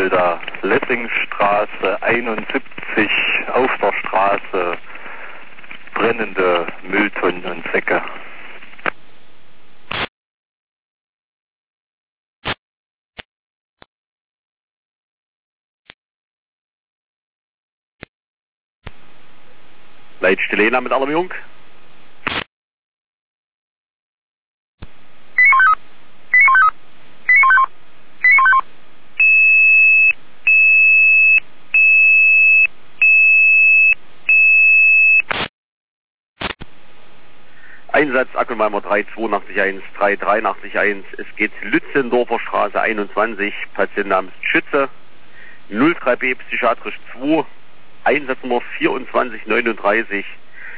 Rheinfelder Lessingstraße 71 auf der Straße brennende Mülltonnen und Säcke. Leitstelle Jena mit Alarmierung. Einsatz Ackelmeimer 38213, 38381. Es geht Lützendorfer Straße 21, Patient namens Schütze, 03B psychiatrisch 2, Einsatznummer 2439.